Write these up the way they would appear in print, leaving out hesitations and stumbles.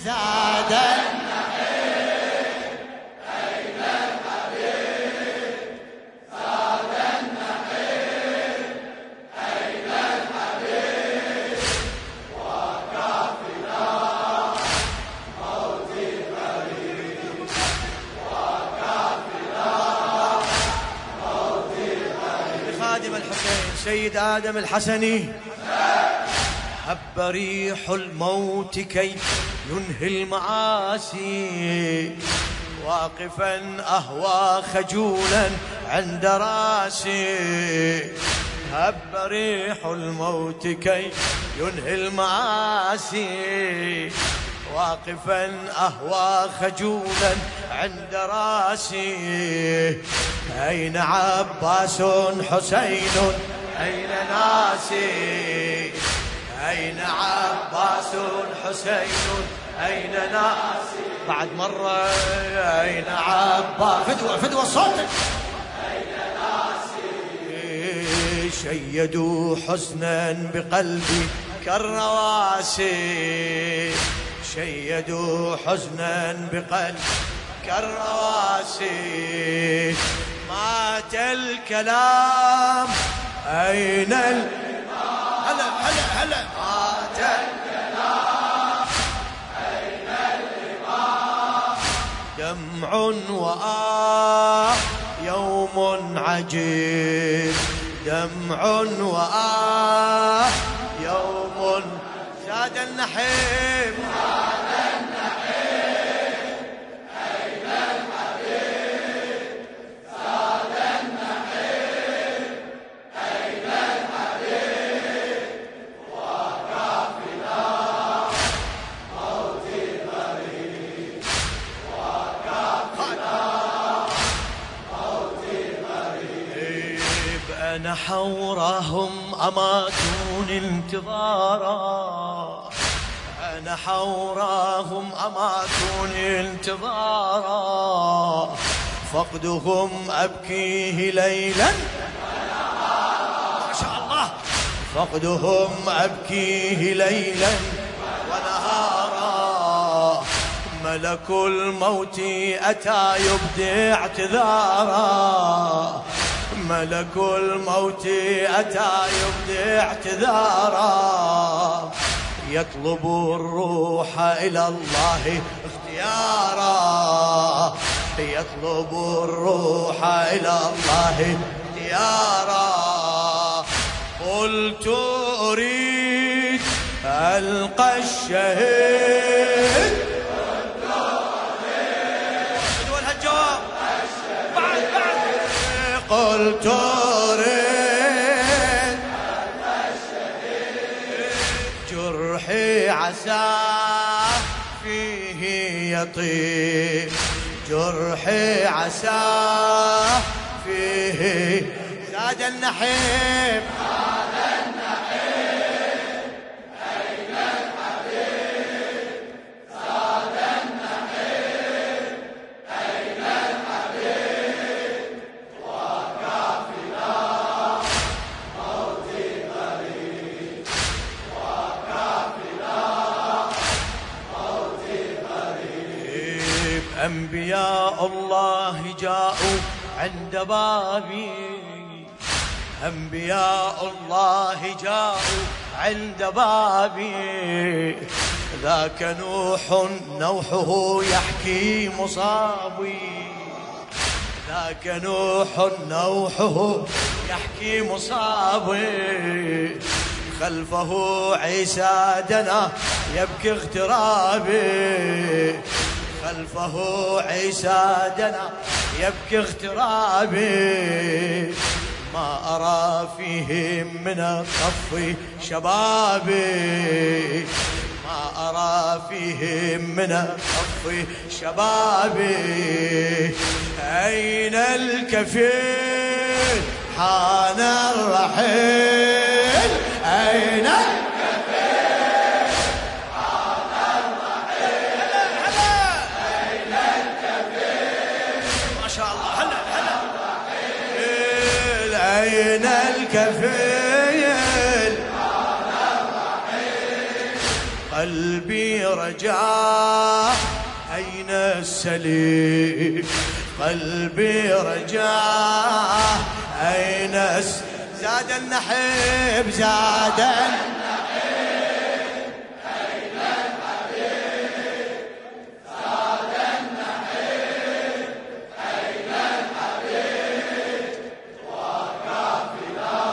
زاد سيد آدم الحسني. هب ريح الموت كي ينهي المآسي، واقفا أهوى خجولا عند راسي. هب ريح الموت كي ينهي المآسي، واقفا أهوى خجولا عند راسي. أين عباس حسين أين ناسي؟ أين عباس حسين أين ناسي؟ بعد مرة أين عباس فدوة صوتك أين ناسي؟ شيدوا حزنا بقلبي كالرواسي، شيدوا حزنا بقلبي كالرواسي. مات الكلام أين هلا هلا هلا مات الكلام أين الإمام؟ دمع يوم عجيب، دمع يوم زاد النحيب. أنا حوراهم أماتوني انتظارا، أنا حوراهم أماتوني انتظارا. فقدهم أبكيه ليلا ما شاء الله، فقدهم أبكيه ليلا ونهارا. ملك الموت أتى يبدي اعتذارا، ملك الموت أتى يبدي اعتذارا. يطلب الروح إلى الله اختيارا، يطلب الروح إلى الله اختيارا. قلت أريد ألقى الشهيد، قلت أريد جرحي عساه فيه يطيب، جرحي عساه فيه زاد النحيب. أين الحبيب؟ زاد النحيب. أين الحبيب؟ وكافنا موتي قريب، وكافنا موتي قريب. أنبياء الله جاءوا عند بابي، أنبياء الله جاءوا عند بابي. ذاك نوح نوحه يحكي مصابي، ذاك نوح نوحه يحكي مصابي. خلفه عيسى دنا يبكي اغترابي، خلفه عيسى دنا يبكي اغترابي. ما أرى فيهم من الصف شبابي، ما أرى فيهم من الصف شبابي. أين الكفيل حان الرحيل؟ أين الكفيل حان الرحيل؟ أين الكفيل؟ ما شاء الله هلا هلا. أين الكفيل؟ قلبي رجاه أين السليم قلبي رجاه أين زاد النحيب زاد النحيب أين الحبيب زاد النحيب أين الحبيب وكافلا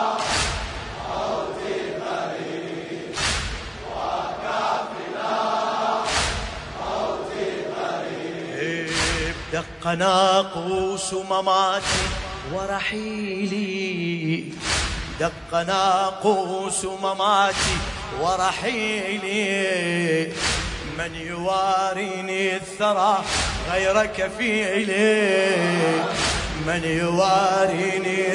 موتي قريب وكافلا موتي قريب دق ناقوس مماتي ورحيلي دق ناقوس مماتي ورحيلي من يواريني الثرى غير كفيلي من يواريني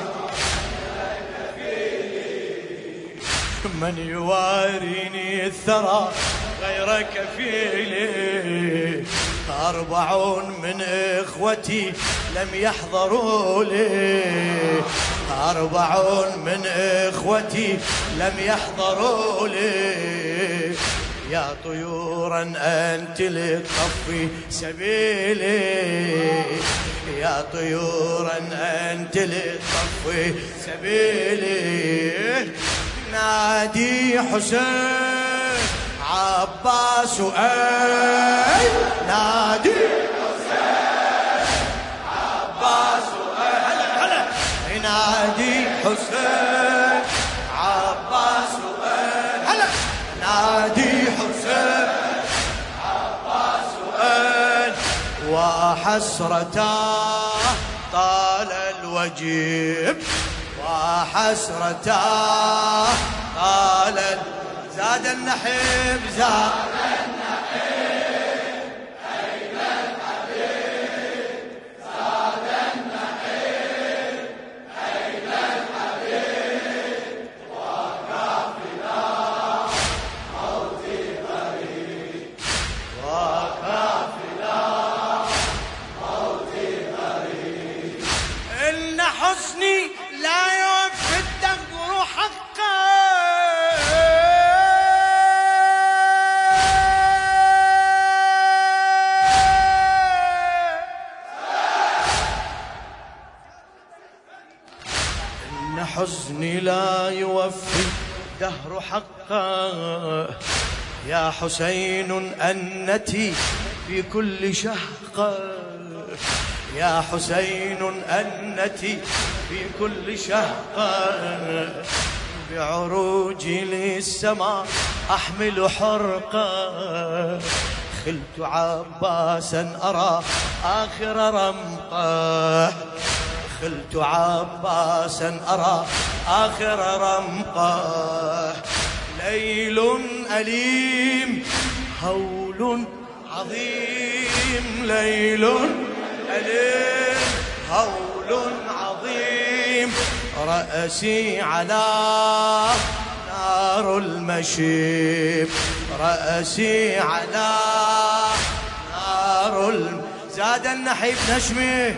من يواريني الثرى غير كفيلي 40 من إخوتي لم يحضروا لي 40 من إخوتي لم يحضروا لي يا طيورا أنت لتطفي سبيلي يا طيورا أنت لتطفي سبيلي نادي حسين عباس أي نادي حسين عباس هلا هلا نادي حسين عباس هلا نادي حسين عباس وحسرته طال الوجيب وحسرته طال زاد النحيب زاد النحيب أين الحبيب زاد النحيب أين الحبيب وكافلا موتي قريب وكافلا موتي قريب إن حزني لا يوفي الدهر حقه حزني لا يوفي دهر حقه يا حسين أنتي في كل شهقة يا حسين أنتي في كل شهقة بعروجي للسماء أحمل حرقة خلت عباسا أرى آخر رمقه خلت عباسا أرى آخر رمقه ليل أليم هول عظيم ليل أليم هول عظيم رأسي على نار المشيب رأسي على نار زاد النحيب نشمي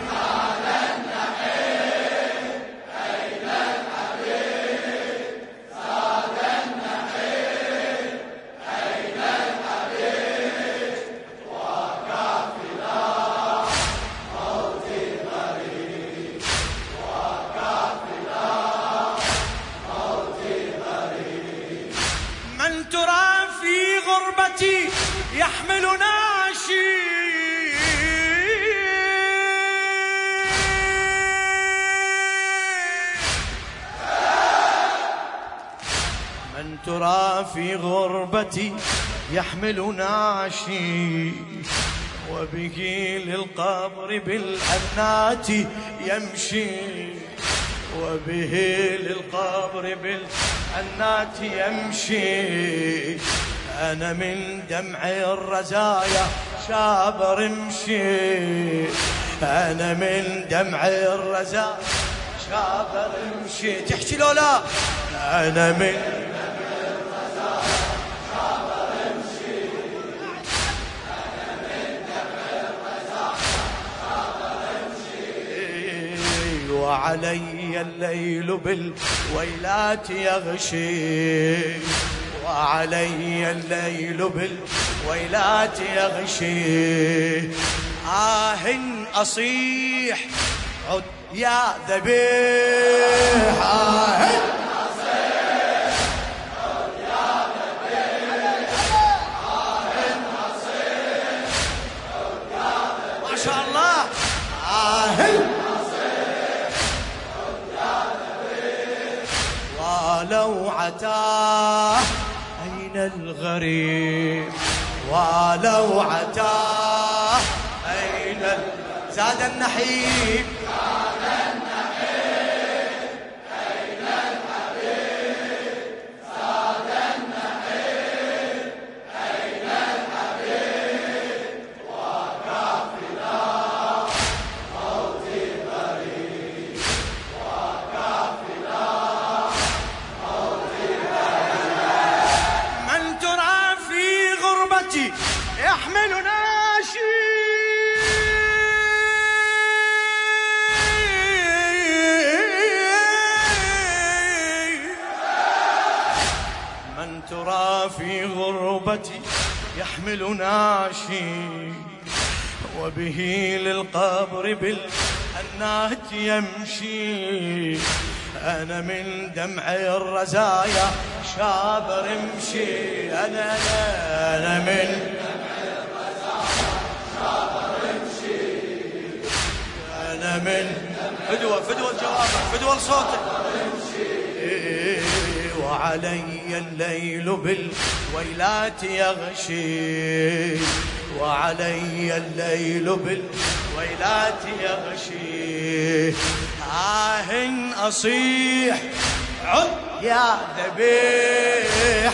يحمل ناشي من ترى في غربتي يحمل ناشي وبه للقبر بالأنات يمشي وبه للقبر بالأنات يمشي أنا من دمع الرزايا شابر امشي أنا من دمع الرزايا شابر امشي تحكي لولا أنا من دمع الرزايا شابر امشي أنا من دمع الرزايا شابر امشي وعلي الليل بالويلات يغشي وعلي الليل بالويلات يغشي. أصيح عد يا ذبيح، أصيح عد يا ذبيح، أصيح عد يا ذبيح، ما شاء الله. أصيح عد يا ذبيح، ولو عتاه أين الغريب، ولو عتاه أين زاد النحيب، زاد النحيب أين الحبيب، زاد النحيب أين الحبيب، وكافنا موتي غريب، وكافنا موتي غريب. من ترى في غربتي يحملنا ترى في غربتي يحمل ناشي، وبه للقبر بالأنات يمشي. أنا من دمع الرزايا شابر امشي، أنا من دمع الرزايا شابر امشي، أنا من فدوة جوابك، فدوة صوتك. وعلي الليل بالويلات يغشي، وعلي الليل بالويلات يغشي. أصيح عد يا ذبيح،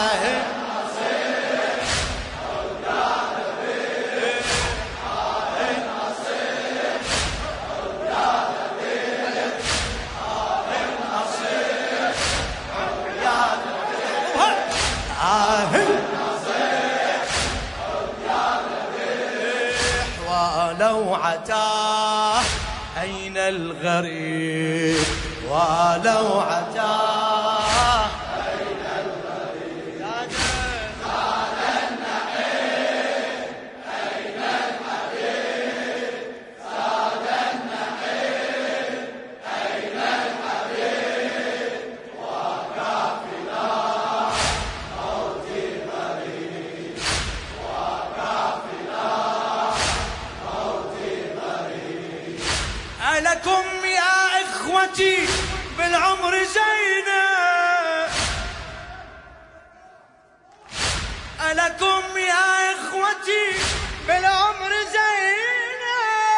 أصيح عد يا ذبيح، أصيح عد يا ذبيح، أصيح عد يا ذبيح، ولو عتاه أين الغريب، ولو عتاه أين الغريب، زاد النحيب أين الحبيب، زاد النحيب أين الحبيب، وكافنا موتي غريب، وكافنا موتي غريب. ألكم يا إخوتي بالعمر زينة، ألكم يا إخوتي بالعمر زينة،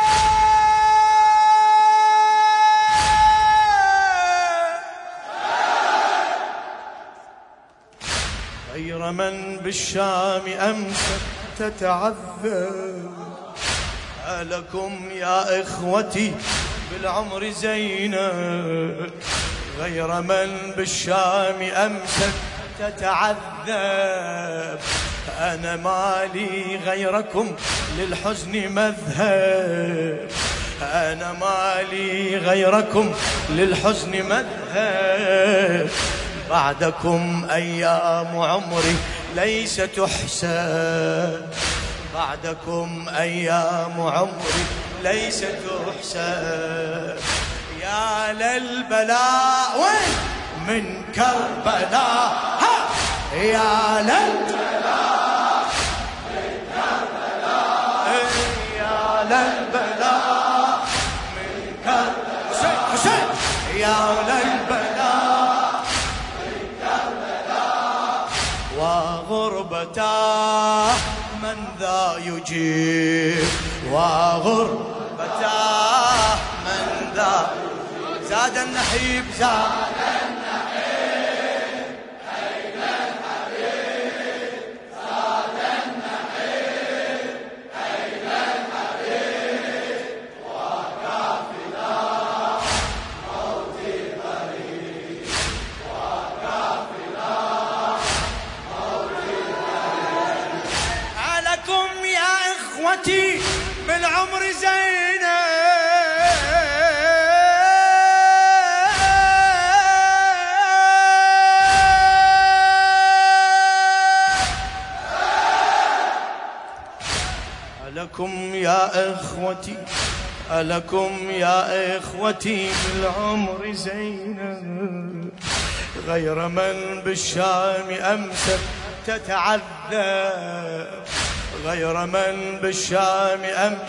غير من بالشام أمست تتعذب. ألكم يا إخوتي بالعمر زينة، غير من بالشام أمست تتعذب. أنا مالي غيركم للحزن مذهب، أنا مالي غيركم للحزن مذهب. بعدكم أيام عمري ليس تحسب، بعدكم أيام عمري ليس تحسب. يا للبلاء وين من كربلاء، يا للبلاء من كربلاء، يا للبلاء من كربلاء، حسين يا للبلاء من كربلاء، وغربته من ذا يجيب، وغربته من ذا زاد النحيب، زاد النحيب أين الحبيب، زاد النحيب أين الحبيب، وكافنا موتي غريب، وكافنا موتي غريب. ألكم يا إخوتي بالعمر زينة، ألكم يا إخوتي ألكم يا إخوتي بالعمر زينب غير من بالشام أمست تتعذب غير من بالشام أمست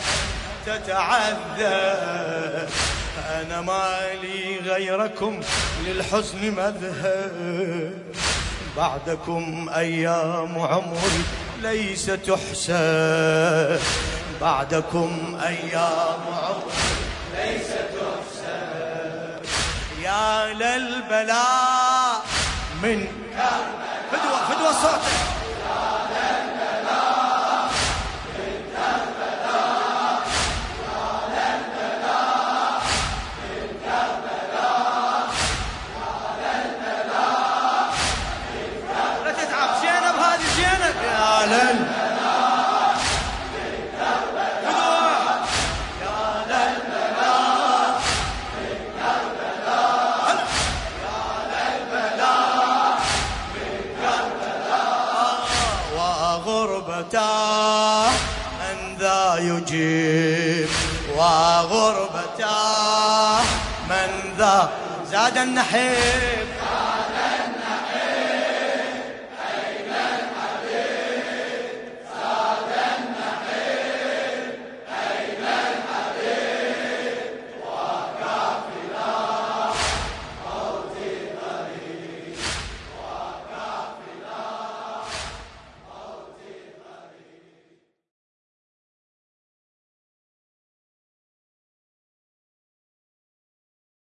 تتعذب أنا مالي غيركم للحزن مذهب بعدكم أيام عمري ليس تحسب بعدكم أيام عمري ليس تحسب يا للبلاء من كربلاء فدوى صوتك يا للبلاء من كربلاء يا للبلاء من كربلاء يا للبلاء من كربلاء لا تتعب زينب هذه زينب يا للبلاء من ذا يجيب وغربته من ذا زاد النحيب